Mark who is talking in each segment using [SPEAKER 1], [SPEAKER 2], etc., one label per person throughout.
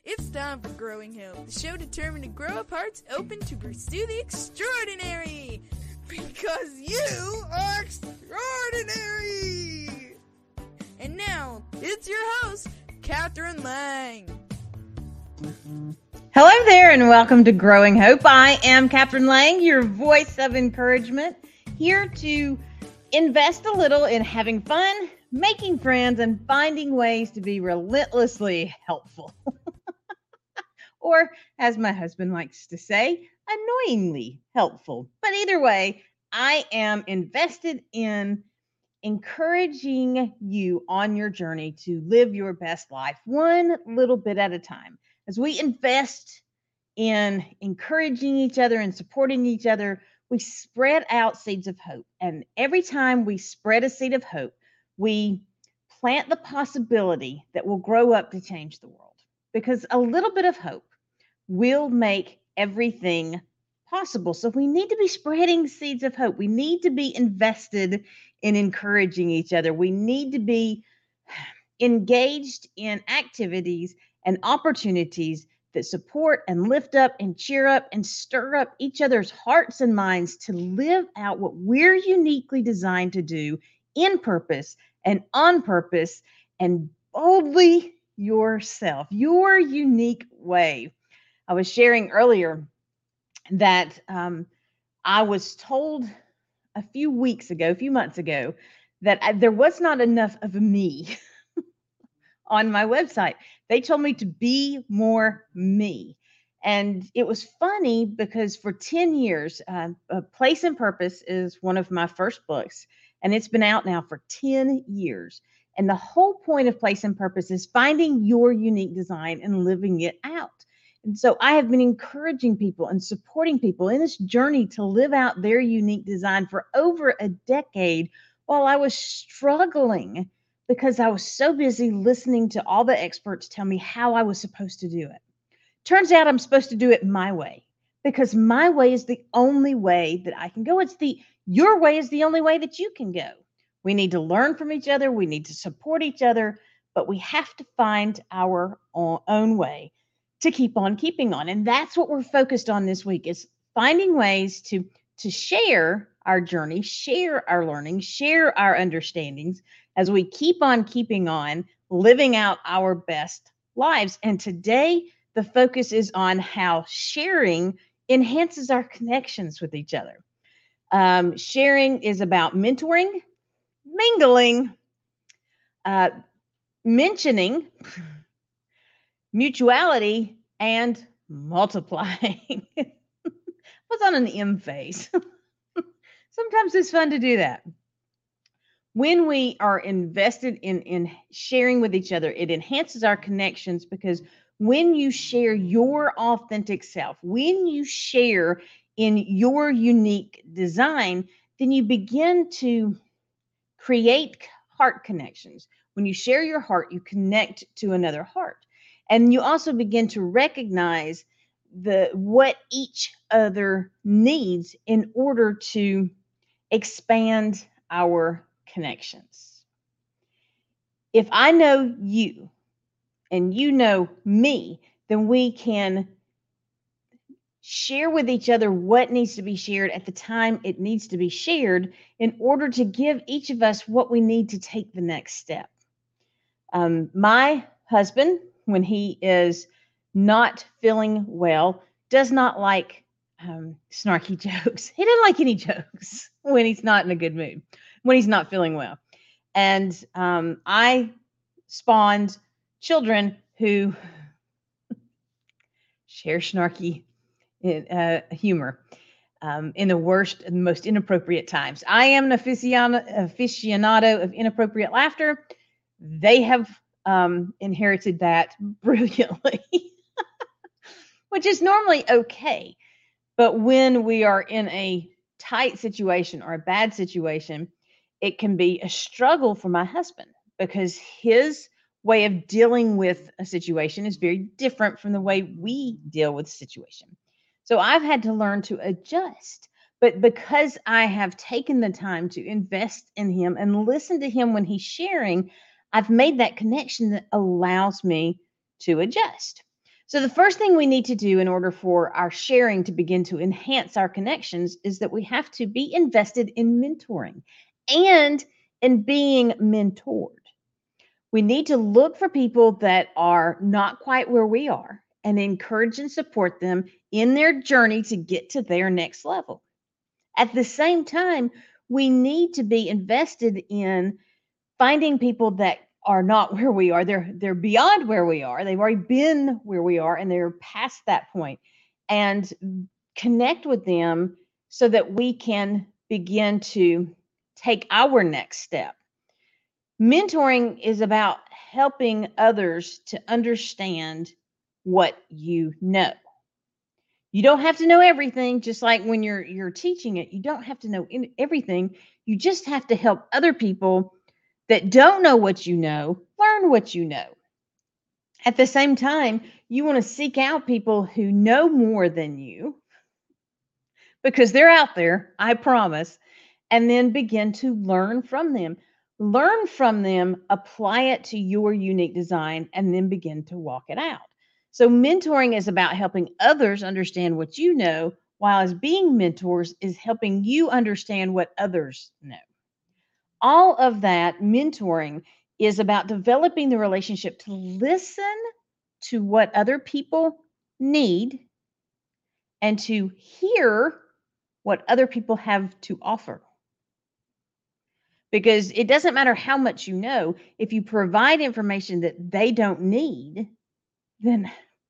[SPEAKER 1] It's time for Growing Hope, the show determined to grow up hearts open to pursue the extraordinary. Because you are extraordinary! And now, it's your host, Catherine Lang.
[SPEAKER 2] Hello there, and welcome to Growing Hope. I am Catherine Lang, your voice of encouragement, here to invest a little in having fun, making friends, and finding ways to be relentlessly helpful. Or, as my husband likes to say, annoyingly helpful. But either way, I am invested in encouraging you on your journey to live your best life one little bit at a time. As we invest in encouraging each other and supporting each other, we spread out seeds of hope. And every time we spread a seed of hope, we plant the possibility that we'll grow up to change the world. Because a little bit of hope will make everything possible. So we need to be spreading seeds of hope. We need to be invested in encouraging each other. We need to be engaged in activities and opportunities that support and lift up and cheer up and stir up each other's hearts and minds to live out what we're uniquely designed to do in purpose and on purpose and boldly yourself, your unique way. I was sharing earlier that I was told a few months ago, that there was not enough of me on my website. They told me to be more me. And it was funny because for 10 years, Place and Purpose is one of my first books, and it's been out now for 10 years. And the whole point of Place and Purpose is finding your unique design and living it out. And so I have been encouraging people and supporting people in this journey to live out their unique design for over a decade while I was struggling because I was so busy listening to all the experts tell me how I was supposed to do it. Turns out I'm supposed to do it my way because my way is the only way that I can go. Your way is the only way that you can go. We need to learn from each other. We need to support each other, but we have to find our own way to keep on keeping on. And that's what we're focused on this week, is finding ways to share our journey, share our learning, share our understandings as we keep on keeping on living out our best lives. And today, the focus is on how sharing enhances our connections with each other. Sharing is about mentoring, mingling, mentioning, mutuality, and multiplying. What's on an M phase? Sometimes it's fun to do that. When we are invested in sharing with each other, it enhances our connections because when you share your authentic self, when you share in your unique design, then you begin to create heart connections. When you share your heart, you connect to another heart. And you also begin to recognize what each other needs in order to expand our connections. If I know you and you know me, then we can share with each other what needs to be shared at the time it needs to be shared in order to give each of us what we need to take the next step. My husband, when he is not feeling well, does not like snarky jokes. He doesn't like any jokes when he's not in a good mood, when he's not feeling well. And I spawned children who share snarky humor in the worst and most inappropriate times. I am an aficionado of inappropriate laughter. They have inherited that brilliantly, which is normally okay. But when we are in a tight situation or a bad situation, it can be a struggle for my husband because his way of dealing with a situation is very different from the way we deal with the situation. So I've had to learn to adjust. But because I have taken the time to invest in him and listen to him when he's sharing, I've made that connection that allows me to adjust. So, the first thing we need to do in order for our sharing to begin to enhance our connections is that we have to be invested in mentoring and in being mentored. We need to look for people that are not quite where we are and encourage and support them in their journey to get to their next level. At the same time, we need to be invested in finding people that are not where we are. They're beyond where we are. They've already been where we are and they're past that point, and connect with them so that we can begin to take our next step. Mentoring is about helping others to understand what you know. You don't have to know everything, just like when you're teaching it. You don't have to know everything. You just have to help other people that don't know what you know learn what you know. At the same time, you want to seek out people who know more than you because they're out there, I promise, and then begin to learn from them. Learn from them, apply it to your unique design, and then begin to walk it out. So, mentoring is about helping others understand what you know, while as being mentors is helping you understand what others know. All of that mentoring is about developing the relationship to listen to what other people need and to hear what other people have to offer. Because it doesn't matter how much you know, if you provide information that they don't need, then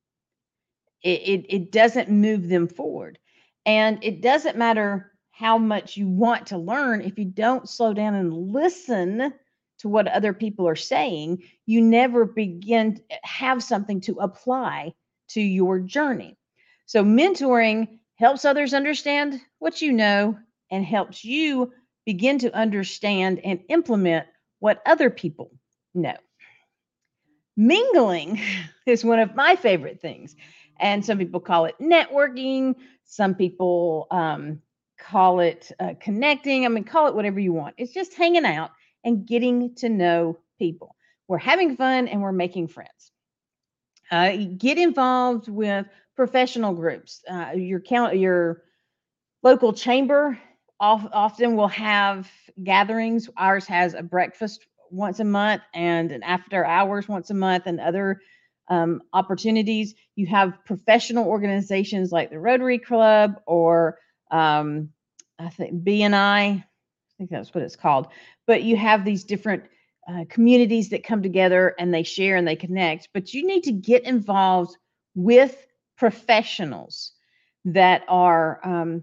[SPEAKER 2] it doesn't move them forward. And it doesn't matter how much you want to learn if you don't slow down and listen to what other people are saying, you never begin to have something to apply to your journey. So mentoring helps others understand what you know and helps you begin to understand and implement what other people know. Mingling is one of my favorite things. And some people call it networking. Some people call it connecting. I mean, call it whatever you want. It's just hanging out and getting to know people. We're having fun and we're making friends. Get involved with professional groups. Your local chamber often will have gatherings. Ours has a breakfast once a month and an after hours once a month and other opportunities. You have professional organizations like the Rotary Club or I think BNI. I think that's what it's called. But you have these different communities that come together and they share and they connect. But you need to get involved with professionals that are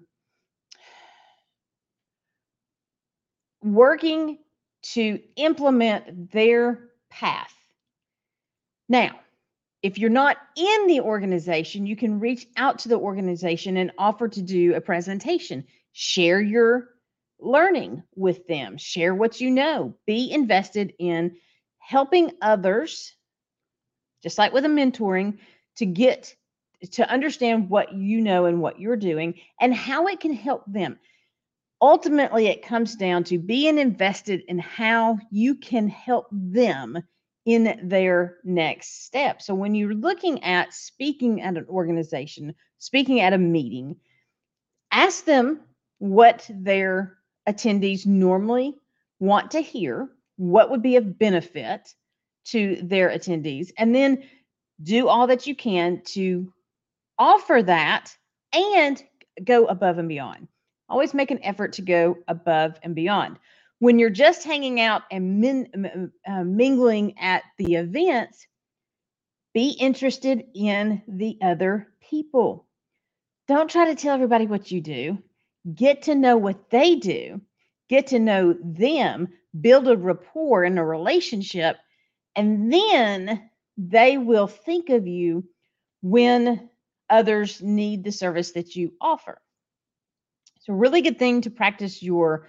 [SPEAKER 2] working to implement their path. Now, if you're not in the organization, you can reach out to the organization and offer to do a presentation. Share your learning with them. Share what you know. Be invested in helping others, just like with a mentoring, to get to understand what you know and what you're doing and how it can help them. Ultimately, it comes down to being invested in how you can help them in their next step. So when you're looking at speaking at an organization, speaking at a meeting, ask them what their attendees normally want to hear, what would be of benefit to their attendees, and then do all that you can to offer that and go above and beyond. Always make an effort to go above and beyond. When you're just hanging out and mingling at the events, be interested in the other people. Don't try to tell everybody what you do. Get to know what they do. Get to know them. Build a rapport and a relationship. And then they will think of you when others need the service that you offer. It's a really good thing to practice your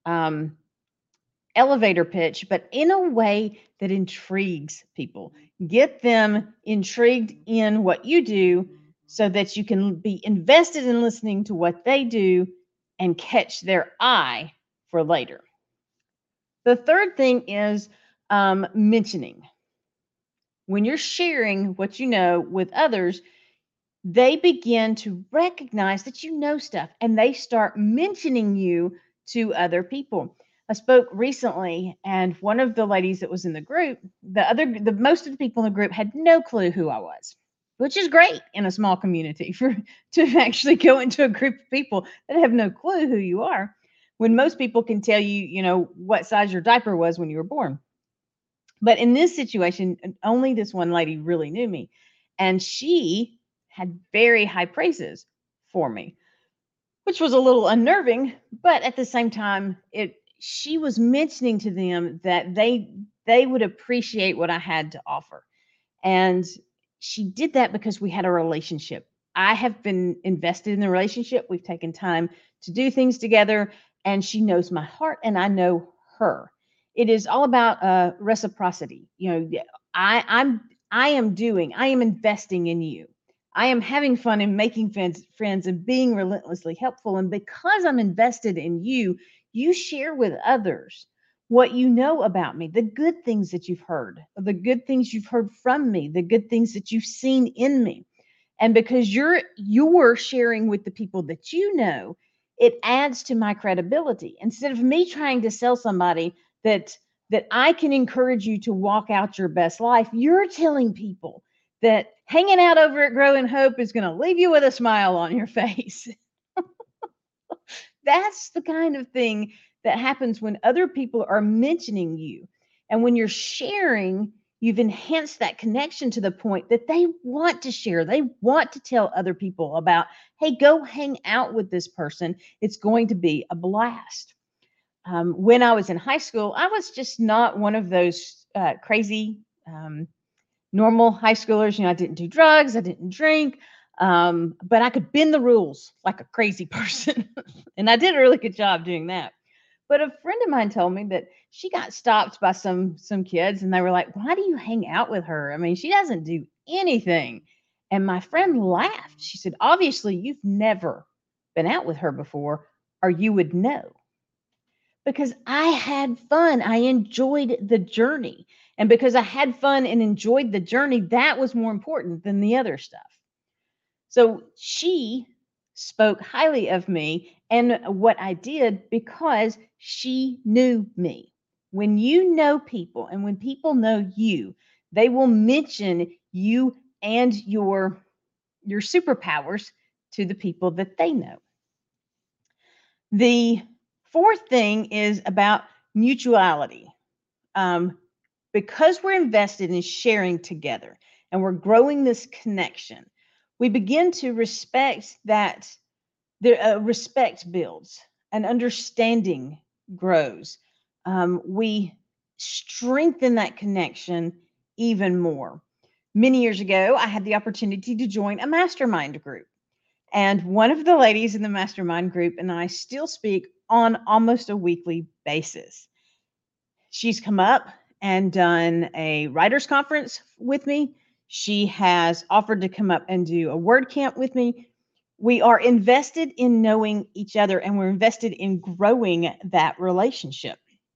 [SPEAKER 2] elevator pitch, but in a way that intrigues people. Get them intrigued in what you do so that you can be invested in listening to what they do and catch their eye for later. The third thing is mentioning. When you're sharing what you know with others, they begin to recognize that you know stuff and they start mentioning you to other people. I spoke recently, and one of the ladies that was in the group, the most of the people in the group had no clue who I was, which is great in a small community for to actually go into a group of people that have no clue who you are. When most people can tell you, what size your diaper was when you were born. But in this situation, only this one lady really knew me. And she had very high praises for me, which was a little unnerving. But at the same time, she was mentioning to them that they would appreciate what I had to offer. And she did that because we had a relationship. I have been invested in the relationship. We've taken time to do things together, and she knows my heart, and I know her. It is all about reciprocity. I am investing in you. I am having fun and making friends and being relentlessly helpful. And because I'm invested in you, you share with others what you know about me, the good things that you've heard, the good things you've heard from me, the good things that you've seen in me. And because you're sharing with the people that you know, it adds to my credibility. Instead of me trying to sell somebody that I can encourage you to walk out your best life, you're telling people that hanging out over at Growing Hope is going to leave you with a smile on your face. That's the kind of thing that happens when other people are mentioning you. And when you're sharing, you've enhanced that connection to the point that they want to share. They want to tell other people about, hey, go hang out with this person. It's going to be a blast. When I was in high school, I was just not one of those crazy, normal high schoolers. I didn't do drugs, I didn't drink, but I could bend the rules like a crazy person. And I did a really good job doing that. But a friend of mine told me that she got stopped by some kids, and they were like, "Why do you hang out with her? I mean, she doesn't do anything." And my friend laughed. She said, "Obviously, you've never been out with her before, or you would know." Because I had fun. I enjoyed the journey. And because I had fun and enjoyed the journey, that was more important than the other stuff. So she spoke highly of me and what I did because she knew me. When you know people and when people know you, they will mention you and your superpowers to the people that they know. The fourth thing is about mutuality. Because we're invested in sharing together and we're growing this connection, we begin to respect that respect builds and understanding grows. We strengthen that connection even more. Many years ago, I had the opportunity to join a mastermind group. And one of the ladies in the mastermind group and I still speak on almost a weekly basis. She's come up and done a writers conference with me. She has offered to come up and do a word camp with me. We are invested in knowing each other and we're invested in growing that relationship.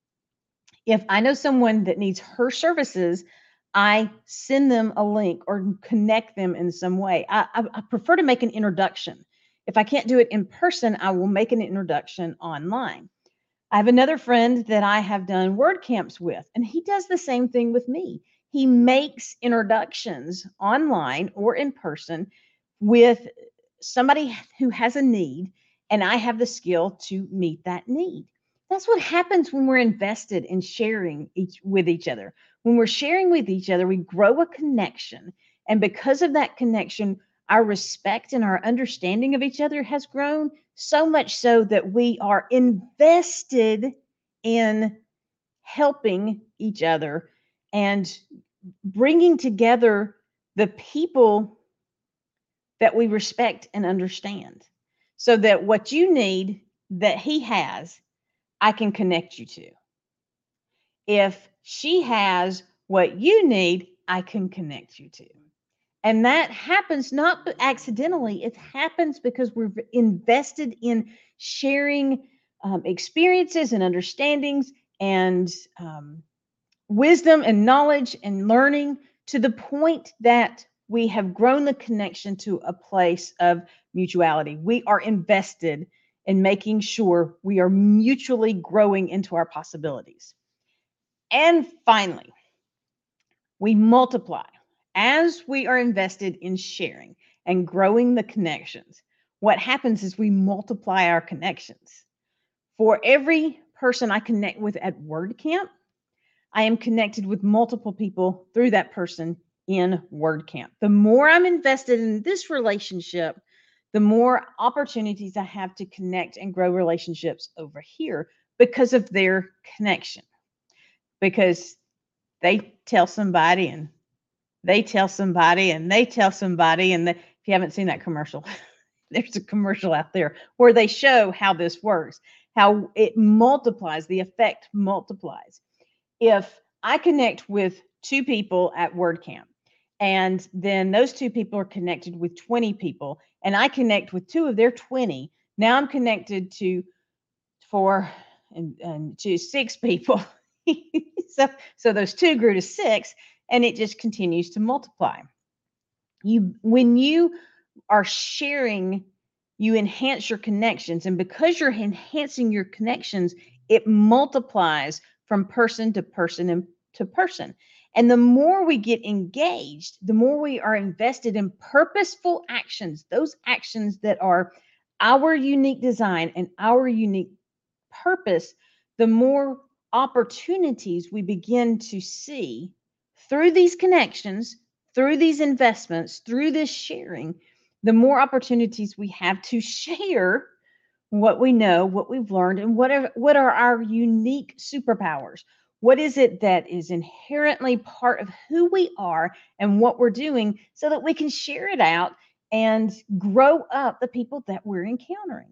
[SPEAKER 2] If I know someone that needs her services, I send them a link or connect them in some way. I prefer to make an introduction. If I can't do it in person, I will make an introduction online. I have another friend that I have done word camps with, and he does the same thing with me. He makes introductions online or in person with somebody who has a need, and I have the skill to meet that need. That's what happens when we're invested in sharing with each other. When we're sharing with each other, we grow a connection. And because of that connection, our respect and our understanding of each other has grown so much so that we are invested in helping each other and bringing together the people that we respect and understand so that what you need that he has, I can connect you to. If she has what you need, I can connect you to. And that happens not accidentally. It happens because we're invested in sharing experiences and understandings and wisdom and knowledge and learning to the point that we have grown the connection to a place of mutuality. We are invested in making sure we are mutually growing into our possibilities. And finally, we multiply as we are invested in sharing and growing the connections. What happens is we multiply our connections. For every person I connect with at WordCamp, I am connected with multiple people through that person in WordCamp. The more I'm invested in this relationship, the more opportunities I have to connect and grow relationships over here because of their connection. Because they tell somebody and they tell somebody and they tell somebody. And if you haven't seen that commercial, there's a commercial out there where they show how this works, how it multiplies, the effect multiplies. If I connect with 2 people at WordCamp, and then those 2 people are connected with 20 people, and I connect with 2 of their 20, now I'm connected to 4 and to 6 people. So those 2 grew to 6, and it just continues to multiply. When you are sharing, you enhance your connections, and because you're enhancing your connections, it multiplies from person to person and to person. And the more we get engaged, the more we are invested in purposeful actions, those actions that are our unique design and our unique purpose, the more opportunities we begin to see through these connections, through these investments, through this sharing, the more opportunities we have to share what we know, what we've learned, and what are our unique superpowers. What is it that is inherently part of who we are and what we're doing so that we can share it out and grow up the people that we're encountering?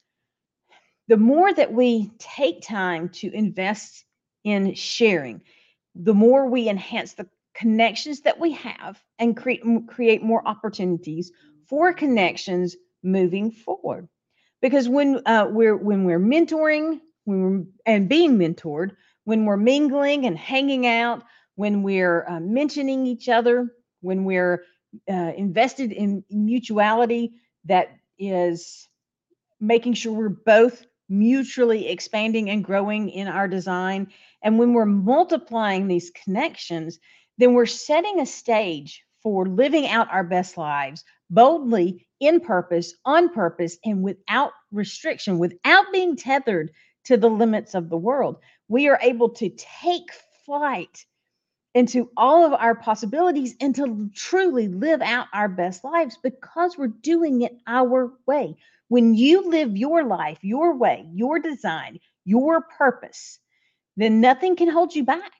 [SPEAKER 2] The more that we take time to invest in sharing, the more we enhance the connections that we have and create more opportunities for connections moving forward. Because when we're mentoring, and being mentored, when we're mingling and hanging out, when we're mentioning each other, when we're invested in mutuality, that is making sure we're both mutually expanding and growing in our design. And when we're multiplying these connections, then we're setting a stage for living out our best lives boldly, in purpose, on purpose, and without restriction, without being tethered to the limits of the world. We are able to take flight into all of our possibilities and to truly live out our best lives because we're doing it our way. When you live your life, your way, your design, your purpose, then nothing can hold you back.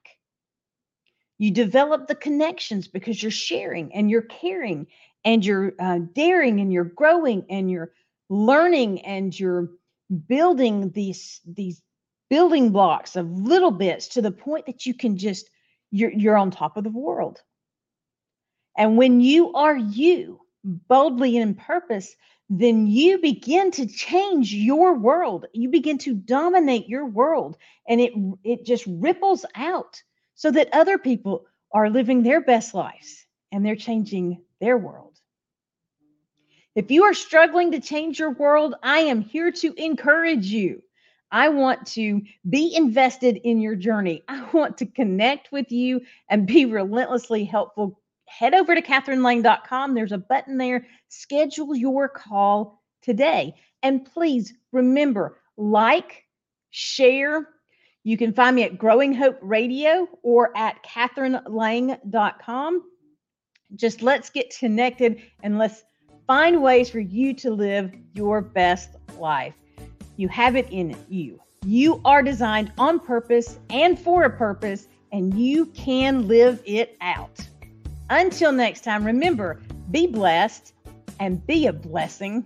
[SPEAKER 2] You develop the connections because you're sharing and you're caring and you're daring and you're growing and you're learning and you're building these building blocks of little bits to the point that you can just, you're on top of the world. And when you are you, boldly and in purpose, then you begin to change your world. You begin to dominate your world, and it just ripples out so that other people are living their best lives and they're changing their world. If you are struggling to change your world, I am here to encourage you. I want to be invested in your journey. I want to connect with you and be relentlessly helpful. Head over to KatherineLang.com. There's a button there. Schedule your call today. And please remember, like, share. You can find me at Growing Hope Radio or at KatherineLang.com. Just let's get connected and let's find ways for you to live your best life. You have it in you. You are designed on purpose and for a purpose, and you can live it out. Until next time, remember, be blessed and be a blessing.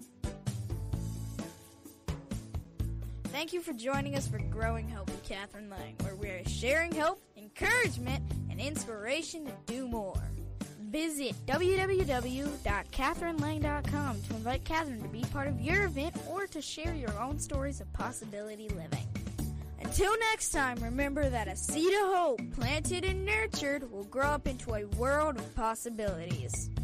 [SPEAKER 1] Thank you for joining us for Growing Hope with Katherine Lang, where we are sharing hope, encouragement, and inspiration to do more. Visit www.KatherineLang.com to invite Katherine to be part of your event or to share your own stories of possibility living. Until next time, remember that a seed of hope planted and nurtured will grow up into a world of possibilities.